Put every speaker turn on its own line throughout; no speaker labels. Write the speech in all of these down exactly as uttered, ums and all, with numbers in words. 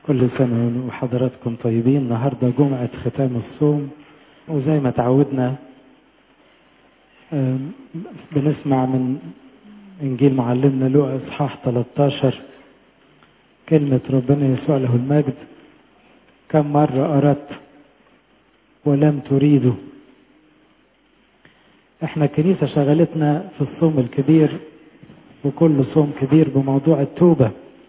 كل سنة وحضراتكم طيبين. النهاردة جمعة ختام الصوم، وزي ما تعودنا بنسمع من إنجيل معلمنا لوقا إصحاح ثلاثة عشر كلمة ربنا يسوع له المجد: كم مرة أردت ولم تريدوا. احنا الكنيسة شغلتنا في الصوم الكبير وكل صوم كبير بموضوع التوبة،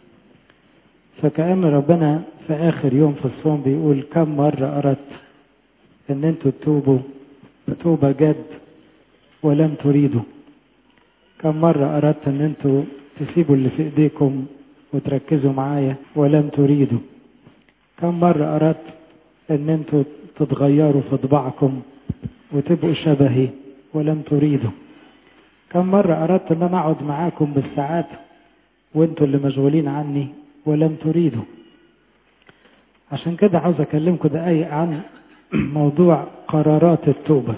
فكأن ربنا في آخر يوم في الصوم بيقول كم مرة أردت ان انتوا تتوبوا توبة جد ولم تريدوا. كم مرة أردت ان انتوا تسيبوا اللي في ايديكم وتركزوا معايا ولم تريدوا. كم مرة أردت ان انتوا تتغيروا في طباعكم وتبقوا شبهي ولم تريدوا. كم مرة أردت ان انا اقعد معاكم بالساعات وانتوا اللي مشغولين عني ولم تريدوا. عشان كده عاوز اكلمكم دقايق عن موضوع قرارات التوبة.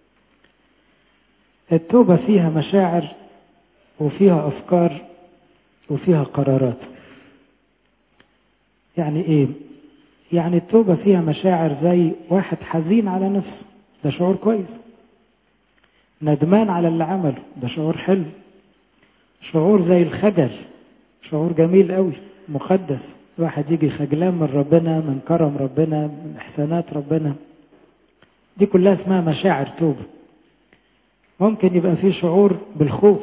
التوبة فيها مشاعر وفيها افكار وفيها قرارات. يعني ايه؟ يعني التوبة فيها مشاعر زي واحد حزين على نفسه، ده شعور كويس. ندمان على اللي عمله، ده شعور حلو. شعور زي الخجل، شعور جميل قوي مقدس. واحد يجي خجلان من ربنا، من كرم ربنا، من احسانات ربنا، دي كلها اسمها مشاعر توبة. ممكن يبقى فيه شعور بالخوف،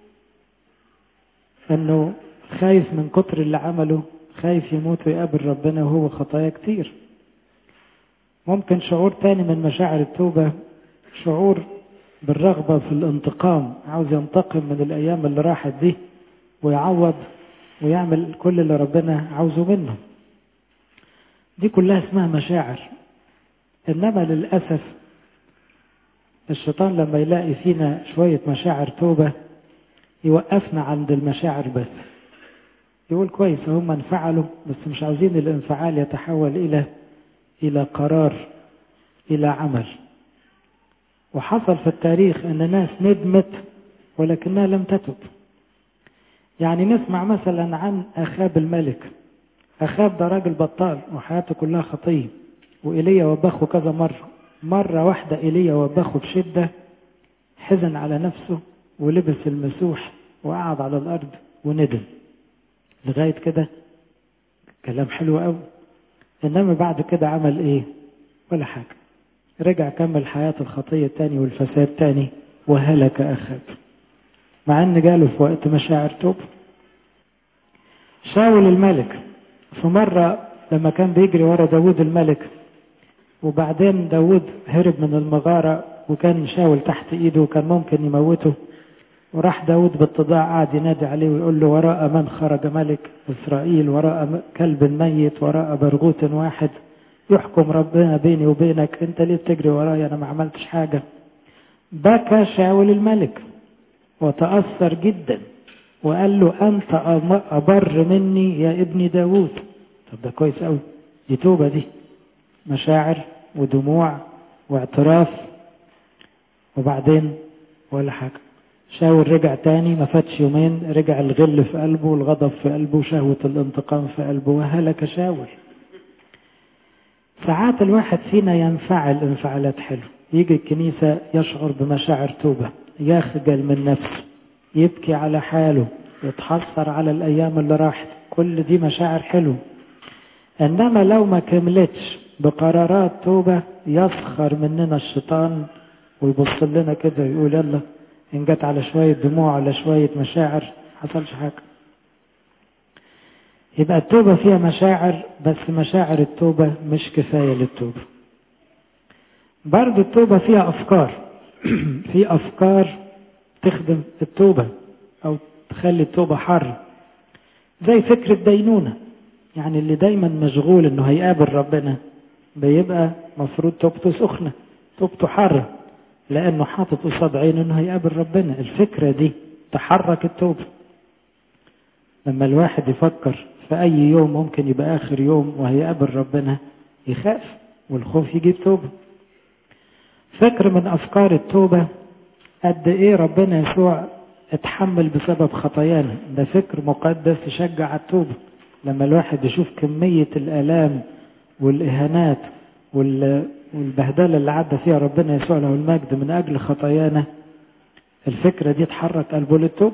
انه خايف من كتر اللي عمله، خايف يموت ويقابل ربنا وهو خطايا كتير. ممكن شعور تاني من مشاعر التوبة شعور بالرغبة في الانتقام، عاوز ينتقم من الايام اللي راحت دي ويعوض ويعمل كل اللي ربنا عاوزه منه. دي كلها اسمها مشاعر. انما للأسف الشيطان لما يلاقي فينا شوية مشاعر توبة يوقفنا عند المشاعر بس. يقول كويس هم انفعلوا، بس مش عاوزين الانفعال يتحول إلى إلى قرار، إلى عمل. وحصل في التاريخ أن ناس ندمت ولكنها لم تتب. يعني نسمع مثلا عن أخاب الملك. أخاب ده راجل بطال وحياته كلها خطية، وإيليا وبخه كذا مرة. مرة واحدة إيليا وبخه بشدة، حزن على نفسه ولبس المسوح وقعد على الأرض وندم. لغاية كده كلام حلو قوي. إنما بعد كده عمل إيه؟ ولا حاجة. رجع كمل حياة الخطية تاني والفساد تاني وهلك أخاب، مع أن جاله في وقت مشاعر توبة. شاول الملك في مرة لما كان بيجري ورا داود الملك، وبعدين داود هرب من المغارة وكان شاول تحت ايده وكان ممكن يموته، وراح داود بالتضاع قاعد ينادي عليه ويقول له وراء من خرج ملك إسرائيل؟ وراء كلب ميت، وراء برغوت واحد، يحكم ربنا بيني وبينك، انت ليه بتجري ورايا؟ انا ما عملتش حاجة. بكى شاول الملك وتأثر جدا وقال له أنت أبر مني يا ابني داود. طب ده كويس قوي، دي توبة، دي مشاعر ودموع واعتراف. وبعدين ولا حاجة. شاول رجع تاني، ما فاتش يومين رجع الغل في قلبه والغضب في قلبه وشهوة الانتقام في قلبه وهلك شاول. ساعات الواحد فينا ينفعل انفعالات حلوة، يجي الكنيسة يشعر بمشاعر توبة، يخجل من نفسه، يبكي على حاله، يتحسر على الأيام اللي راحت، كل دي مشاعر حلوة. إنما لو ما كملتش بقرارات توبة يسخر مننا الشيطان ويبص لنا كده ويقول يلا إن جت على شوية دموع على شوية مشاعر حصلش حاجة. يبقى التوبة فيها مشاعر، بس مشاعر التوبة مش كفاية للتوبة. برضو التوبة فيها أفكار. في أفكار تخدم التوبة أو تخلي التوبة حر، زي فكرة دينونة. يعني اللي دايما مشغول انه هيقابل ربنا بيبقى مفروض توبته سخنة، توبته حارة، لانه حاطط قصاد عينه انه هيقابل ربنا. الفكرة دي تحرك التوبة. لما الواحد يفكر في اي يوم ممكن يبقى اخر يوم وهيقابل ربنا يخاف، والخوف يجيب توبة. فكر من افكار التوبة قد ايه ربنا يسوع اتحمل بسبب خطايانا، ده فكر مقدس يشجع على التوبة. لما الواحد يشوف كمية الآلام والإهانات والبهدلة اللي عدى فيها ربنا يسوع له المجد من أجل خطايانا، الفكرة دي تحرك قلبه للتوب.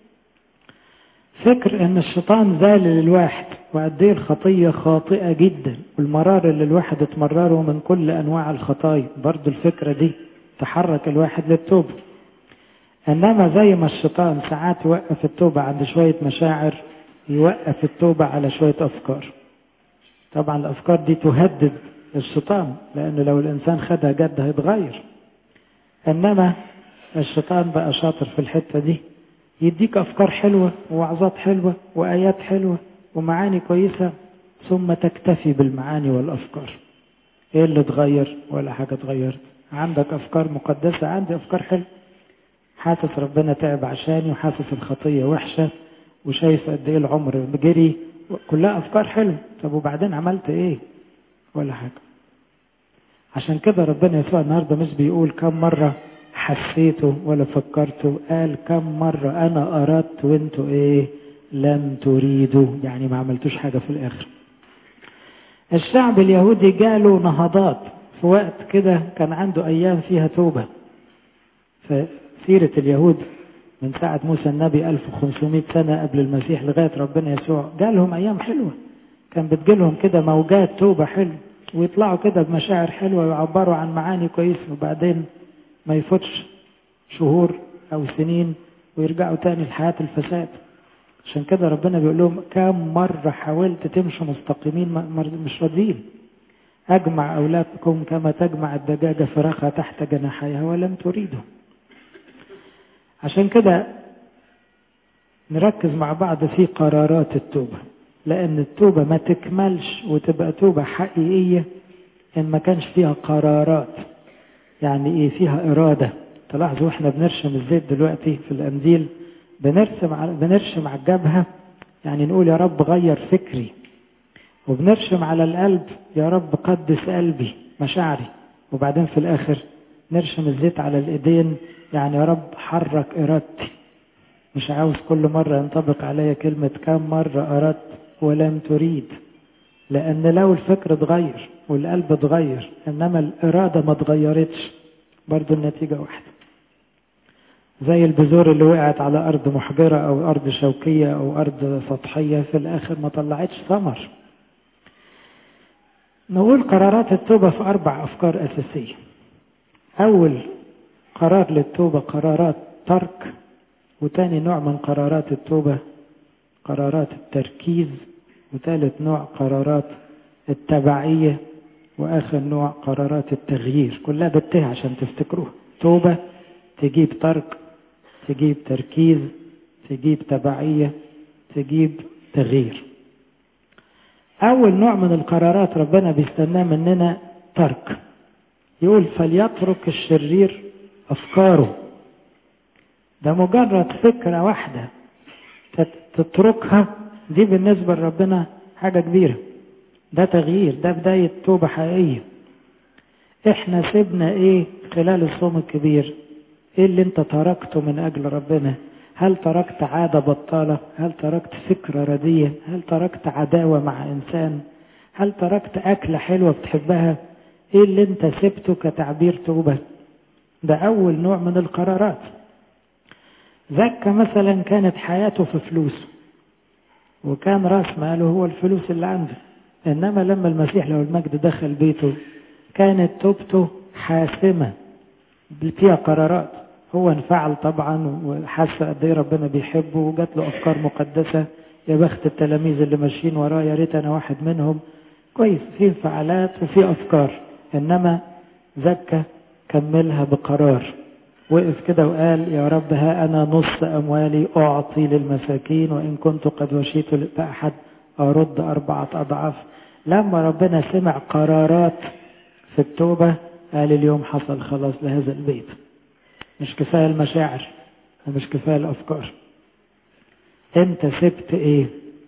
فكر ان الشيطان ذالل الواحد وقد ايه الخطية خاطئة جدا، والمرار اللي الواحد اتمرره من كل انواع الخطايا، برضو الفكرة دي تحرك الواحد للتوب. انما زي ما الشيطان ساعات يوقف التوبة عند شوية مشاعر، يوقف التوبة على شوية افكار. طبعا الافكار دي تهدد الشيطان، لانه لو الانسان خدها جد هيتغير. انما الشيطان بقى شاطر في الحتة دي، يديك أفكار حلوة ووعظات حلوة وآيات حلوة ومعاني كويسة، ثم تكتفي بالمعاني والأفكار. إيه اللي تغير؟ ولا حاجة تغيرت. عندك أفكار مقدسة، عندي أفكار حلوة، حاسس ربنا تعب عشاني، وحاسس الخطية وحشة، وشايف قد إيه العمر بجري، كلها أفكار حلوة. طب وبعدين عملت إيه؟ ولا حاجة. عشان كده ربنا يسوع النهاردة مش بيقول كم مرة حسيته ولا فكرته، قال كم مرة أنا أردت وانتوا إيه لم تريدوا، يعني ما عملتوش حاجة في الآخر. الشعب اليهودي جاله نهضات في وقت كده كان عنده أيام فيها توبة. فسيرة اليهود من ساعة موسى النبي ألف وخمسمائة سنة قبل المسيح لغاية ربنا يسوع جالهم أيام حلوة، كان بتجيلهم كده موجات توبة حلوة، ويطلعوا كده بمشاعر حلوة ويعبروا عن معاني كويسة، وبعدين ما يفوتش شهور أو سنين ويرجعوا تاني لحياة الفساد. عشان كده ربنا بيقول لهم كم مرة حاولت تمشوا مستقيمين مش راضيين. أجمع أولادكم كما تجمع الدجاجة فراخها تحت جناحيها ولم تريدوا. عشان كده نركز مع بعض في قرارات التوبة، لأن التوبة ما تكملش وتبقى توبة حقيقية إن ما كانش فيها قرارات. يعني إيه؟ فيها إرادة. تلاحظوا إحنا بنرشم الزيت دلوقتي في الأنديل، بنرسم على بنرشم على الجبهة، يعني نقول يا رب غير فكري، وبنرشم على القلب يا رب قدس قلبي مشاعري، وبعدين في الآخر نرشم الزيت على الإيدين، يعني يا رب حرك إرادتي. مش عاوز كل مرة ينطبق عليا كلمة كم مرة أردت ولم تريد، لأن لو الفكر اتغير والقلب اتغير إنما الإرادة ما اتغيرتش، برضو النتيجة واحدة. زي البذور اللي وقعت على أرض محجرة أو أرض شوكية أو أرض سطحية، في الآخر ما طلعتش ثمر. نقول قرارات التوبة في أربع أفكار أساسية. أول قرار للتوبة قرارات ترك، وتاني نوع من قرارات التوبة قرارات التركيز، وثالث نوع قرارات التبعية، وآخر نوع قرارات التغيير. كلها بالته عشان تفتكروها. توبة تجيب ترك، تجيب تركيز، تجيب تبعية، تجيب تغيير. أول نوع من القرارات ربنا بيستناه مننا ترك. يقول فليترك الشرير أفكاره. ده مجرد فكرة واحدة تتركها، دي بالنسبة لربنا حاجة كبيرة. ده تغيير، ده بداية توبة حقيقية. احنا سيبنا ايه خلال الصوم الكبير؟ ايه اللي انت تركته من اجل ربنا؟ هل تركت عادة بطالة؟ هل تركت فكرة ردية؟ هل تركت عداوة مع انسان؟ هل تركت اكلة حلوة بتحبها؟ ايه اللي انت سبته كتعبير توبة؟ ده اول نوع من القرارات. زكى مثلا كانت حياته في فلوسه، وكان راس ماله هو الفلوس اللي عنده، انما لما المسيح له المجد دخل بيته كانت توبته حاسمة فيها قرارات. هو انفعل طبعا وحس قد ايه ربنا بيحبه، وجات له افكار مقدسة. يا بخت التلاميذ اللي ماشيين وراه، يا ريت انا واحد منهم. كويس، في انفعالات وفي افكار، انما زكى كملها بقرار. وقف كده وقال يا رب ها انا نص اموالي اعطي للمساكين، وان كنت قد وشيت لاحد ارد اربعة اضعاف. لما ربنا سمع قرارات في التوبة قال اليوم حصل خلاص لهذا البيت. مش كفاية المشاعر ومش كفاية الأفكار. انت سبت ايه؟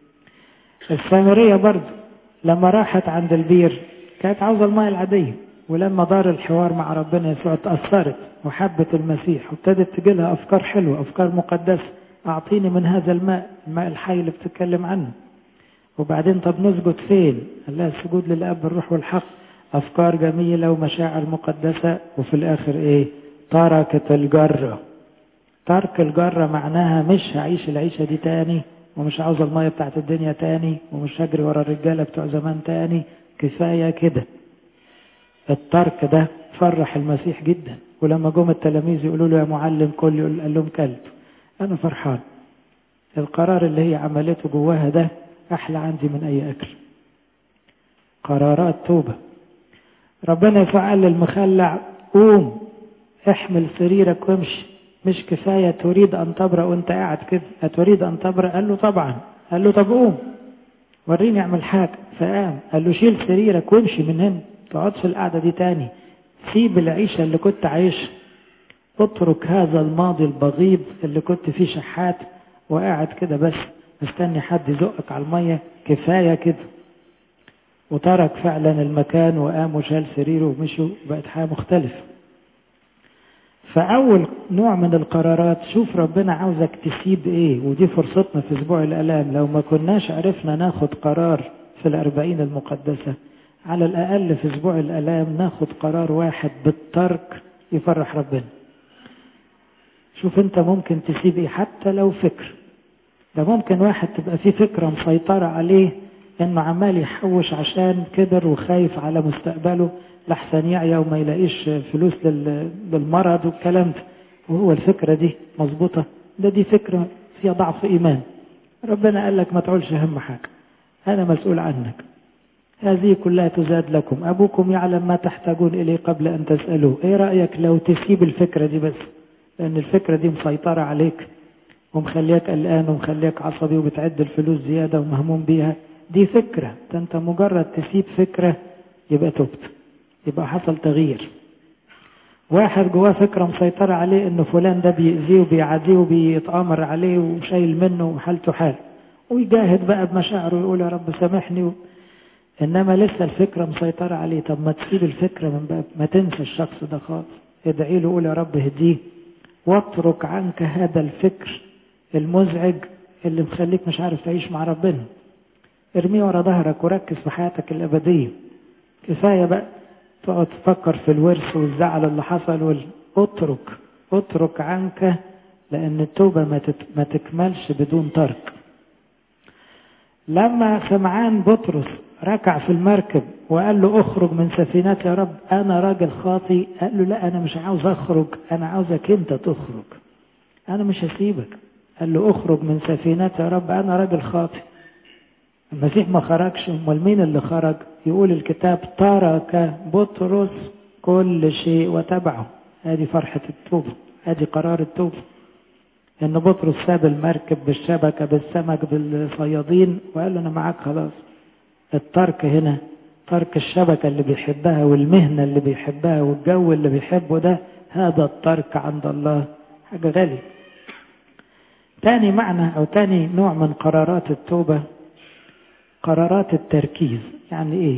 السامرية برضو لما راحت عند البير كانت عاوزة الماء العادية، ولما دار الحوار مع ربنا يسوع تأثرت وحبت المسيح، وابتدت تجيلها أفكار حلوة، أفكار مقدسة. أعطيني من هذا الماء، الماء الحي اللي بتتكلم عنه. وبعدين طب نسجد فين؟ قال لها السجود للأب الروح والحق. أفكار جميلة ومشاعر مقدسة، وفي الآخر إيه؟ تركت الجرة. ترك الجرة معناها مش هعيش العيشة دي تاني، ومش عاوز المية بتاعت الدنيا تاني، ومش هجري ورا الرجالة بتوع زمان تاني، كفاية كده. الترك ده فرح المسيح جدا، ولما جم التلاميذ يقولوا له يا معلم كل، يقول قال لهم كلت. أنا فرحان. القرار اللي هي عملته جواها ده أحلى عندي من أي أكل. قرارات توبة. ربنا يسوع قال للمخلع قوم احمل سريرك وامشي. مش كفاية تريد أن تبرأ وانت قاعد كده، أتريد أن تبرأ؟ قال له طبعا. قال له طب قوم وريني اعمل حاجة. فقام قال له شيل سريرك وامشي من هنا، تقعدش القعدة دي تاني، سيب العيشة اللي كنت عايشها، اترك هذا الماضي البغيض اللي كنت فيه شحات وقاعد كده بس مستني حد يزقك على المية، كفاية كده. وترك فعلا المكان وقام وشال سريره ومشي، وبقت حياة مختلفة. فأول نوع من القرارات، شوف ربنا عاوزك تسيب ايه، ودي فرصتنا في اسبوع الآلام. لو ما كناش عرفنا ناخد قرار في الأربعين المقدسة، على الأقل في اسبوع الآلام ناخد قرار واحد بالترك يفرح ربنا. شوف انت ممكن تسيب ايه حتى لو فكر. ده ممكن واحد تبقى فيه فكرة مسيطرة عليه، انه عمال يحوش عشان كبر وخايف على مستقبله لحسن يعيا وما يلاقيش فلوس للمرض والكلام ده، وهو الفكرة دي مظبوطة؟ ده دي فكرة فيها ضعف إيمان. ربنا قال لك ما تعولش هم حاجة، أنا مسؤول عنك، هذه كلها تزاد لكم، أبوكم يعلم ما تحتاجون إليه قبل أن تسألوه. إيه رأيك لو تسيب الفكرة دي بس؟ لأن الفكرة دي مسيطرة عليك ومخليك قلقان ومخليك عصبي وبتعد الفلوس زيادة ومهموم بيها. دي فكرة، أنت مجرد تسيب فكرة يبقى تبت، يبقى حصل تغيير. واحد جواه فكرة مسيطرة عليه إنه فلان ده بيأذيه وبيعاديه وبيتآمر عليه وشايل منه وحالته حال، ويجاهد بقى بمشاعره ويقول يا رب سامحني و... إنما لسه الفكرة مسيطرة عليه. طب ما تسيب الفكرة من باب، ما تنسى الشخص ده خالص، ادعي له وقول يا رب هديه، واترك عنك هذا الفكر المزعج اللي مخليك مش عارف تعيش مع ربنا. ارميه ورا ظهرك وركز في حياتك الأبدية. كفاية بقى تقعد تفكر في الورث والزعل اللي حصل وال... اترك اترك عنك، لأن التوبة ما, تت... ما تكملش بدون ترك. لما سمعان بطرس ركع في المركب وقال له اخرج من سفينتي يا رب أنا راجل خاطي، قال له لا أنا مش عاوز أخرج، أنا عاوزك أنت تخرج، أنا مش هسيبك. قال له اخرج من سفينتي يا رب أنا راجل خاطي. المسيح ما خرجش، امال مين اللي خرج؟ يقول الكتاب ترك بطرس كل شيء وتبعه. هذه فرحة التوبة، هذه قرار التوبة، ان بطرس ساب المركب بالشبكة بالسمك بالصيادين وقال له انا معاك خلاص. الترك هنا ترك الشبكة اللي بيحبها والمهنة اللي بيحبها والجو اللي بيحبه ده، هذا الترك عند الله حاجة غالية. تاني معنى او تاني نوع من قرارات التوبة، قرارات التركيز. يعني ايه؟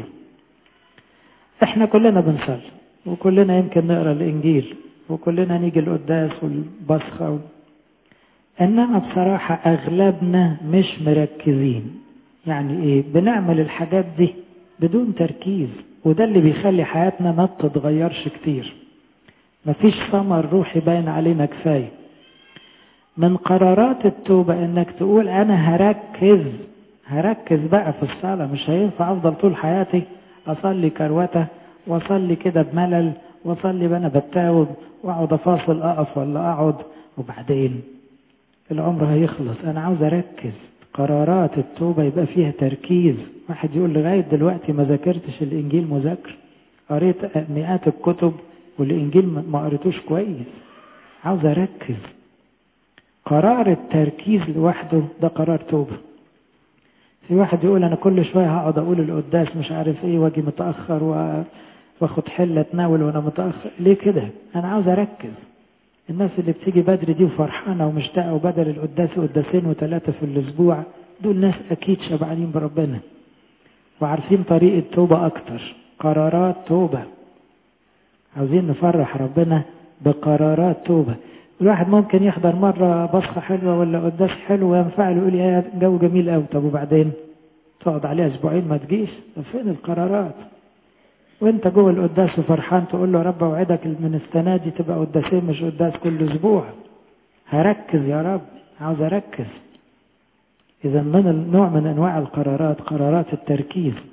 احنا كلنا بنصلي وكلنا يمكن نقرأ الانجيل وكلنا نيجي القداس والبصخة و... انما بصراحة اغلبنا مش مركزين. يعني ايه؟ بنعمل الحاجات دي بدون تركيز، وده اللي بيخلي حياتنا ما تتغيرش كتير، مفيش ثمر روحي باين علينا كفاية. من قرارات التوبة انك تقول انا هركز هركز بقى في الصلاة. مش هينفع افضل طول حياتي اصلي كروته واصلي كده بملل واصلي وانا بتاوب واقعد افاصل اقف ولا اقعد وبعدين العمر هيخلص. انا عاوز اركز. قرارات التوبة يبقى فيها تركيز. واحد يقول لغاية دلوقتي ما ذاكرتش الانجيل مذاكر، قريت مئات الكتب والانجيل ما قريتوش كويس، عاوز اركز. قرار التركيز لوحده ده قرار توبة. في واحد يقول انا كل شوية هقعد اقول القداس مش عارف ايه واجي متأخر واخد حلة اتناول وانا متأخر. ليه كده؟ انا عاوز اركز. الناس اللي بتيجي بدري دي وفرحانة ومشتاقة وبدل القداس قداسين وثلاثة في الاسبوع، دول ناس اكيد شبعانين بربنا وعارفين طريق التوبة اكتر. قرارات توبة، عاوزين نفرح ربنا بقرارات توبة. الواحد ممكن يحضر مرة بصخة حلوة ولا قداس حلو وينفعل يقول يا جو جميل قوي، طب وبعدين تقعد عليها أسبوعين ما تجيش. فين القرارات؟ وانت جوه القداس وفرحان تقول له يا رب اوعدك من السنة دي تبقى قداسين مش قداس كل أسبوع. هركز يا رب، عاوز أركز. إذا من النوع من أنواع القرارات قرارات التركيز.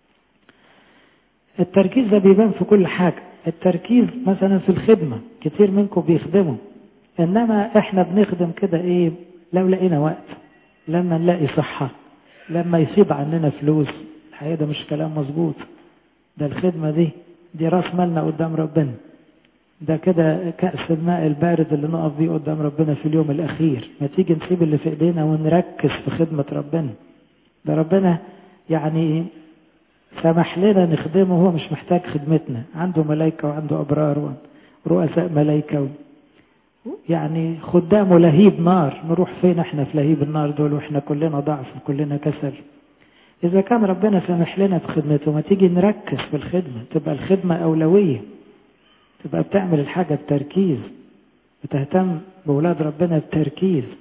التركيز ده بيبان في كل حاجة. التركيز مثلا في الخدمة، كتير منكم بيخدموا، إنما إحنا بنخدم كده إيه؟ لو لقينا وقت، لما نلاقي صحة، لما يصيب عننا فلوس. الحقيقة ده مش كلام مظبوط. ده الخدمة دي دي راس مالنا قدام ربنا. ده كده كأس الماء البارد اللي نقف بيه قدام ربنا في اليوم الأخير. ما تيجي نسيب اللي في إيدينا ونركز في خدمة ربنا. ده ربنا يعني سمح لنا نخدمه، هو مش محتاج خدمتنا. عنده ملائكة وعنده أبرار ورؤساء ملائكة، يعني خدامه لهيب نار. نروح فين احنا في لهيب النار دول واحنا كلنا ضعف وكلنا كسل؟ إذا كان ربنا سمح لنا بخدمته، ما تيجي نركز في الخدمة، تبقى الخدمة أولوية، تبقى بتعمل الحاجة بتركيز، بتهتم بأولاد ربنا بتركيز.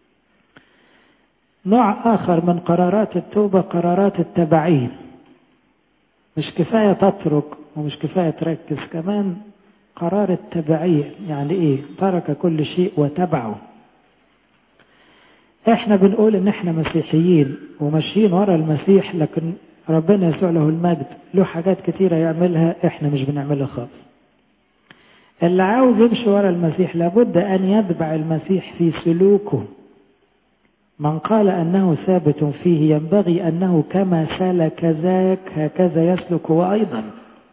نوع آخر من قرارات التوبة قرارات التبعية. مش كفاية تترك ومش كفاية تركز، كمان قرار التبعية. يعني إيه؟ ترك كل شيء وتبعه. إحنا بنقول إن إحنا مسيحيين وماشيين ورا المسيح، لكن ربنا يسوع له المجد له حاجات كتيرة يعملها إحنا مش بنعملها خالص. اللي عاوز يمشي ورا المسيح لابد أن يتبع المسيح في سلوكه. من قال أنه ثابت فيه ينبغي أنه كما سلك ذاك هكذا يسلك هو أيضا.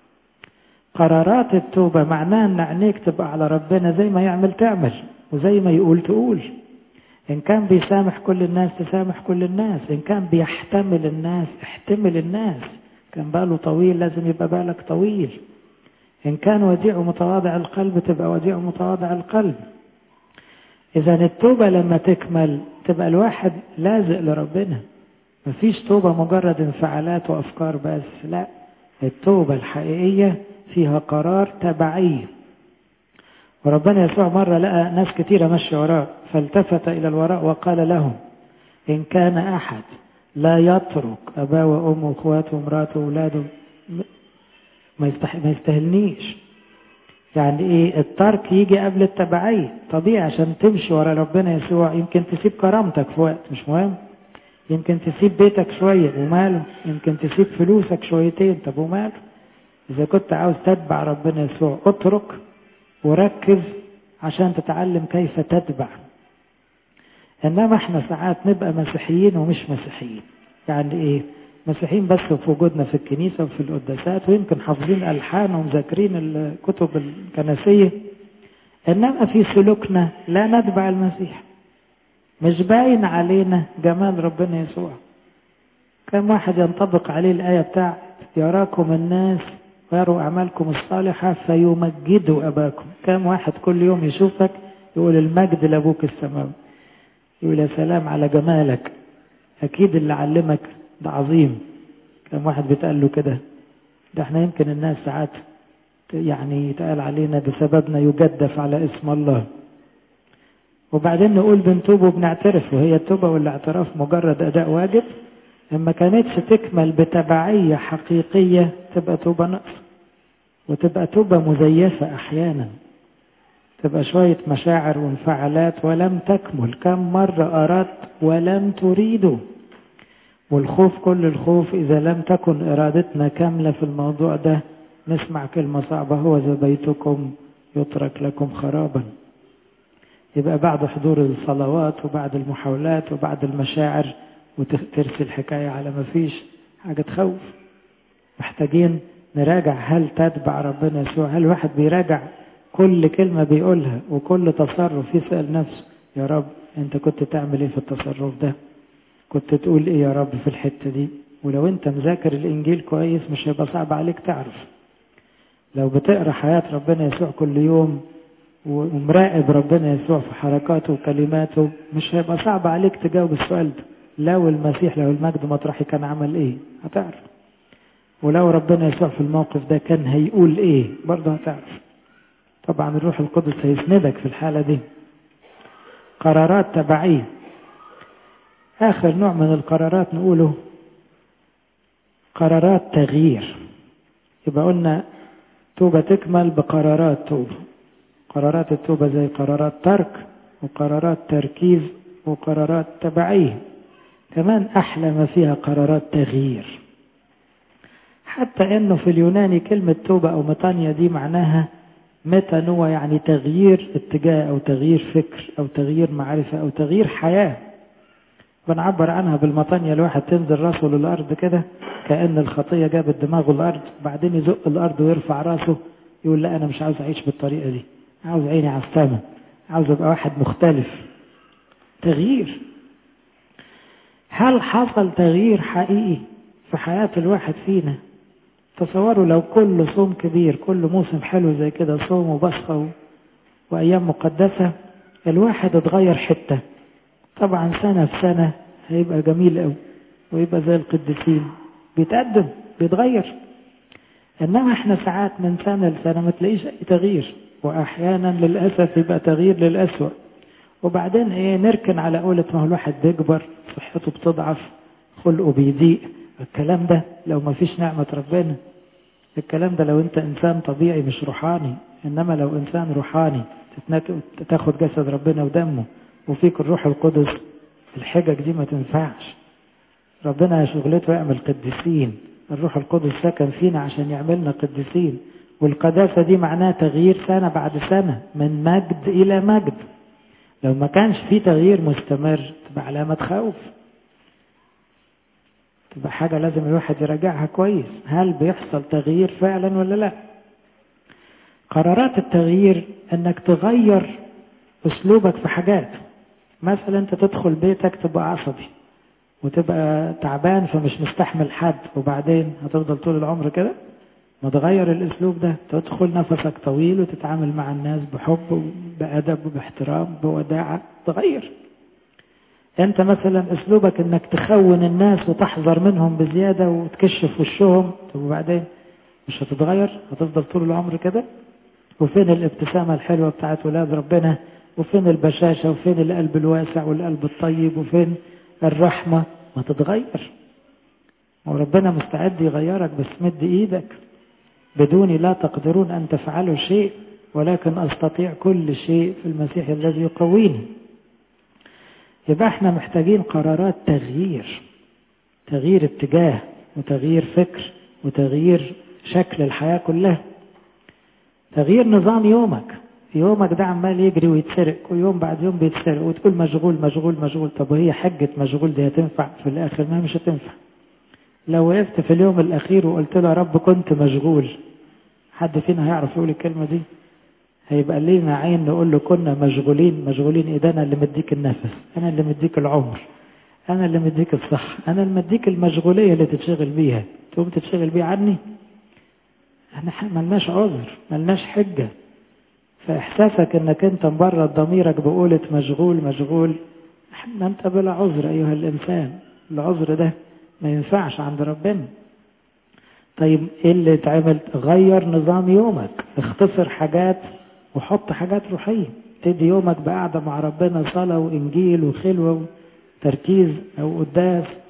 قرارات التوبة معناها أن عينيك تبقى على ربنا، زي ما يعمل تعمل وزي ما يقول تقول. إن كان بيسامح كل الناس تسامح كل الناس، إن كان بيحتمل الناس احتمل الناس. كان باله طويل لازم يبقى بالك طويل. إن كان وديع ومتواضع القلب تبقى وديع ومتواضع القلب. إذا التوبة لما تكمل تبقى الواحد لازق لربنا. مفيش توبة مجرد انفعالات وأفكار بس، لا، التوبة الحقيقية فيها قرار تبعي. وربنا يسوع مرة لقى ناس كتيرة ماشية وراه، فالتفت إلى الوراء وقال لهم إن كان أحد لا يترك أباه وأمه وأخواته ومراته وأولاده ما يستهلنيش. يعني إيه؟ الترك يجي قبل التبعية. طبيعي عشان تمشي ورا ربنا يسوع يمكن تسيب كرامتك في وقت، مش مهم. يمكن تسيب بيتك شوية وماله، يمكن تسيب فلوسك شويتين، طب وماله. إذا كنت عاوز تتبع ربنا يسوع اترك وركز عشان تتعلم كيف تتبع. إنما احنا ساعات نبقى مسيحيين ومش مسيحيين. يعني إيه؟ مسيحيين بس في وجودنا في الكنيسة وفي القداسات، ويمكن حافظين ألحان ومذاكرين الكتب الكنسية، إنما في سلوكنا لا نتبع المسيح. مش باين علينا جمال ربنا يسوع. كم واحد ينطبق عليه الآية بتاعت يراكم الناس ويروا أعمالكم الصالحة فيمجدوا أباكم. كم واحد كل يوم يشوفك يقول المجد لأبوك السماوي، يقول يا سلام على جمالك، أكيد اللي علمك ده عظيم. كم واحد بيتقال له كده؟ ده احنا يمكن الناس ساعات يعني يتقال علينا بسببنا يجدف على اسم الله. وبعدين نقول بنتوب وبنعترف، وهي التوبة والاعتراف مجرد أداء واجب. لما كانتش تكمل بتبعية حقيقية تبقى توبة نقص، وتبقى توبة مزيفة أحيانا، تبقى شوية مشاعر وانفعالات ولم تكمل. كم مرة أردت ولم تريدوا. والخوف كل الخوف إذا لم تكن إرادتنا كاملة في الموضوع ده نسمع كلمة صعبة، هو ذا بيتكم يترك لكم خرابا. يبقى بعد حضور الصلوات وبعد المحاولات وبعد المشاعر وترسي الحكاية على ما فيش حاجة تخوف. محتاجين نراجع هل تتبع ربنا يسوع. هل الواحد بيراجع كل كلمة بيقولها وكل تصرف يسأل نفسه يا رب انت كنت تعمل ايه في التصرف ده؟ كنت تقول ايه يا رب في الحتة دي؟ ولو انت مذاكر الانجيل كويس مش هيبقى صعب عليك تعرف. لو بتقرأ حياة ربنا يسوع كل يوم ومراقب ربنا يسوع في حركاته وكلماته مش هيبقى صعب عليك تجاوب السؤال ده. لو المسيح له المجد مطرحي كان عمل ايه؟ هتعرف. ولو ربنا يسوع في الموقف ده كان هيقول ايه؟ برضه هتعرف. طبعا الروح القدس هيسندك في الحالة دي. قرارات تبعية. آخر نوع من القرارات نقوله قرارات تغيير. يبقى قلنا توبة تكمل بقرارات توبة. قرارات التوبة زي قرارات ترك وقرارات تركيز وقرارات تبعية. كمان أحلى ما فيها قرارات تغيير. حتى أنه في اليوناني كلمة توبة أو ميطانيا دي معناها ميتانوة، يعني تغيير اتجاه أو تغيير فكر أو تغيير معرفة أو تغيير حياة. بنعبر عنها بالميطانيا، الواحد تنزل راسه للأرض كده كأن الخطية جابت دماغه الأرض، بعدين يزق الأرض ويرفع راسه يقول لا أنا مش عاوز أعيش بالطريقة دي، عاوز عيني على السماء، عاوز أبقى واحد مختلف. تغيير. هل حصل تغيير حقيقي في حياة الواحد فينا؟ تصوروا لو كل صوم كبير، كل موسم حلو زي كده صوم وبصخة وأيام مقدسة، الواحد اتغير حتة. طبعا سنة في سنة هيبقى جميل قوي ويبقى زي القديسين بيتقدم بيتغير. إنما احنا ساعات من سنة لسنة ما تلاقيش أي تغيير، وأحيانا للأسف يبقى تغيير للأسوأ. وبعدين ايه نركن على قولة ما هو الواحد بيكبر، صحته بتضعف، خلقه بيضيق. الكلام ده لو ما فيش نعمة ربنا، الكلام ده لو انت انسان طبيعي مش روحاني. انما لو انسان روحاني تاخد جسد ربنا ودمه وفيك الروح القدس، الحجج دي ما تنفعش. ربنا شغلته يعمل قديسين، الروح القدس سكن فينا عشان يعملنا قديسين. والقداسة دي معناها تغيير سنة بعد سنة من مجد إلى مجد. لو ما كانش في تغيير مستمر تبقى علامة خوف، تبقى حاجة لازم الواحد يراجعها كويس، هل بيحصل تغيير فعلا ولا لا. قرارات التغيير انك تغير اسلوبك في حاجات. مثلا انت تدخل بيتك تبقى عصبي وتبقى تعبان فمش مستحمل حد، وبعدين هتفضل طول العمر كده؟ ما تغير الاسلوب ده، تدخل نفسك طويل وتتعامل مع الناس بحب وبأدب وباحترام بوداعة، تغير. انت مثلا اسلوبك انك تخون الناس وتحذر منهم بزيادة وتكشف وشهم، طب وبعدين مش هتتغير؟ هتفضل طول العمر كده؟ وفين الابتسامة الحلوة بتاعت ولاد ربنا؟ وفين البشاشة؟ وفين القلب الواسع والقلب الطيب؟ وفين الرحمة؟ ما تتغير. وربنا مستعد يغيرك، بس مد ايدك. بدوني لا تقدرون ان تفعلوا شيء ولكن استطيع كل شيء في المسيح الذي يقويني. يبقى احنا محتاجين قرارات تغيير، تغيير اتجاه وتغيير فكر وتغيير شكل الحياة كلها. تغيير نظام يومك. يومك ده عمال يجري ويتسرق، ويوم بعد يوم بيتسرق، وتقول مشغول مشغول مشغول. طب وهي حجة مشغول دي هتنفع في الآخر؟ ما مش هتنفع. لو وقفت في اليوم الأخير وقلت له يا رب كنت مشغول، حد فينا هيعرف يقول الكلمة دي؟ هيبقى لينا عين نقول له كنا مشغولين. مشغولين ايه؟ ده انا اللي مديك النفس، انا اللي مديك العمر، انا اللي مديك الصح، انا اللي مديك المشغولية اللي تتشغل بيها، تقوم تتشغل بيها عني؟ احنا ملناش عذر، ملناش حجة. فاحساسك انك انت مبرد ضميرك بقولة مشغول مشغول، احنا انت بلا عذر ايها الانسان. العذر ده ما ينفعش عند ربنا. طيب ايه اللي اتعمل؟ غير نظام يومك، اختصر حاجات وحط حاجات روحية. تدي يومك بقعدة مع ربنا، صلاة وإنجيل وخلوة وتركيز أو قداس،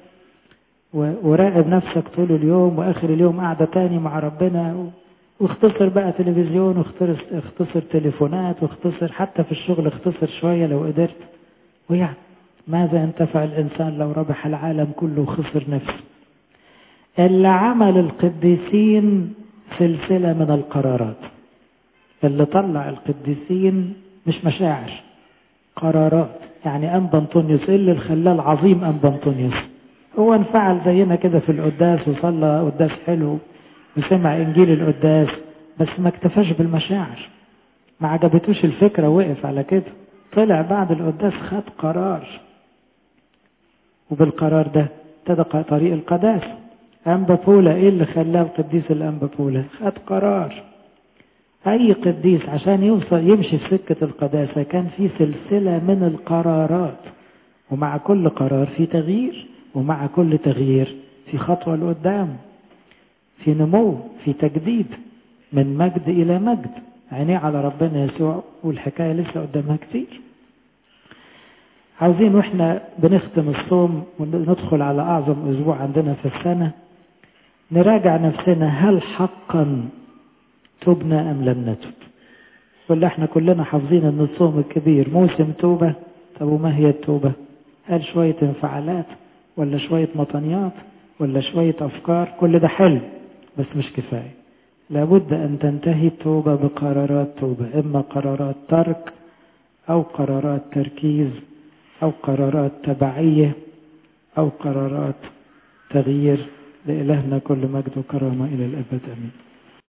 وراقب نفسك طول اليوم، وآخر اليوم قعدة تاني مع ربنا. واختصر بقى تلفزيون، واختصر اختصر تليفونات، واختصر حتى في الشغل اختصر شوية لو قدرت. ويعني ماذا ينتفع الإنسان لو ربح العالم كله وخسر نفسه؟ اللي عمل القديسين سلسلة من القرارات. اللي طلع القديسين مش مشاعر، قرارات. يعني أنبا أنطونيوس اللي خلاه العظيم أنبا أنطونيوس، هو انفعل زينا كده في القداس وصلى قداس حلو وسمع إنجيل القداس، بس ما اكتفاش بالمشاعر، ما عجبتوش الفكرة، وقف على كده. طلع بعد القداس خد قرار، وبالقرار ده ابتدى طريق القداسة. أنبا بولا ايه اللي خلاه القديس الأنبا بولا؟ خد قرار. أي قديس عشان يوصل يمشي في سكة القداسة كان في سلسلة من القرارات، ومع كل قرار في تغيير، ومع كل تغيير في خطوة لقدام، في نمو، في تجديد، من مجد إلى مجد. عينيه على ربنا يسوع، والحكاية لسه قدامها كتير. عاوزين واحنا بنختم الصوم وندخل على أعظم أسبوع عندنا في السنة نراجع نفسنا، هل حقا تبنا أم لم نتب؟ ولا احنا كلنا حافظين ان الصوم الكبير موسم توبة؟ طب وما هي التوبة؟ هل شوية انفعالات ولا شوية مطنيات ولا شوية أفكار؟ كل ده حلو بس مش كفاية. لابد أن تنتهي التوبة بقرارات توبة، إما قرارات ترك أو قرارات تركيز أو قرارات تبعية أو قرارات تغيير. لإلهنا كل مجد وكرامة إلى الأبد، أمين.